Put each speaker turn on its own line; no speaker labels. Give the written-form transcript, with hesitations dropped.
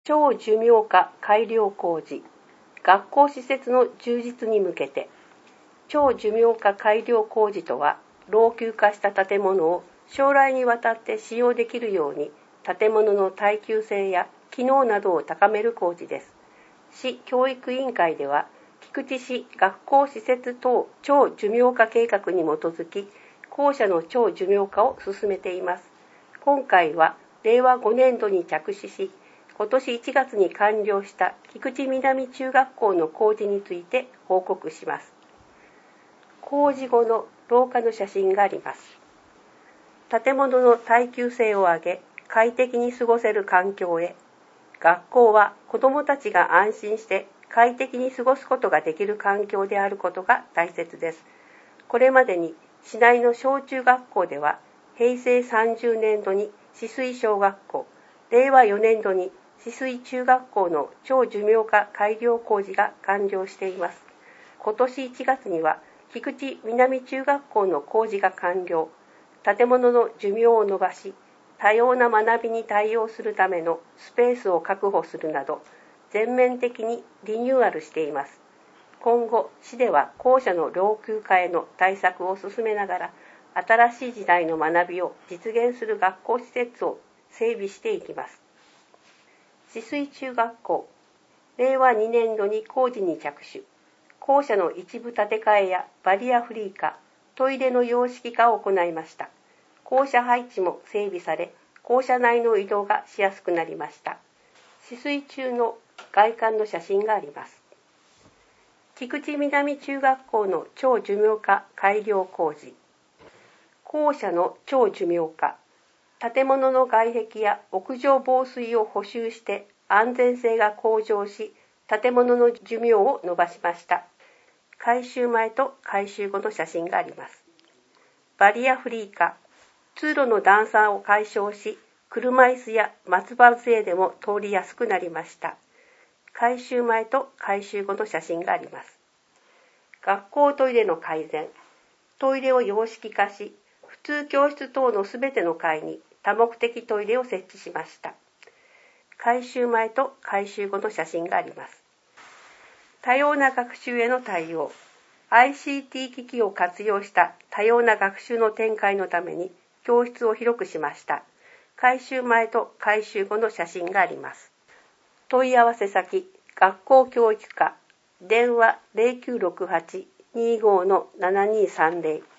超寿命化改良工事、学校施設の充実に向けて。超寿命化改良工事とは、老朽化した建物を将来にわたって使用できるように、建物の耐久性や機能などを高める工事です。市教育委員会では、菊池市学校施設等超寿命化計画に基づき、校舎の超寿命化を進めています。今回は令和5年度に着手し、今年1月に完了した菊池南中学校の工事について報告します。工事後の廊下の写真があります。建物の耐久性を上げ、快適に過ごせる環境へ。学校は子どもたちが安心して快適に過ごすことができる環境であることが大切です。これまでに市内の小中学校では、平成30年度に止水小学校、令和4年度に止水中学校の超寿命化改良工事が完了しています。今年1月には菊池南中学校の工事が完了。建物の寿命を延ばし、多様な学びに対応するためのスペースを確保するなど、全面的にリニューアルしています。今後、市では校舎の老朽化への対策を進めながら、新しい時代の学びを実現する学校施設を整備していきます。止水中学校、令和2年度に工事に着手。校舎の一部建て替えやバリアフリー化、トイレの洋式化を行いました。校舎配置も整備され、校舎内の移動がしやすくなりました。止水中の外観の写真があります。菊池南中学校の超寿命化改良工事。校舎の超寿命化。建物の外壁や屋上防水を補修して安全性が向上し、建物の寿命を延ばしました。改修前と改修後の写真があります。バリアフリー化。通路の段差を解消し、車椅子や松葉杖でも通りやすくなりました。改修前と改修後の写真があります。学校トイレの改善。トイレを洋式化し、普通教室等のすべての階に多目的トイレを設置しました。改修前と改修後の写真があります。多様な学習への対応。ICT 機器を活用した多様な学習の展開のために教室を広くしました。改修前と改修後の写真があります。問い合わせ先、学校教育課、電話 0968-25-7230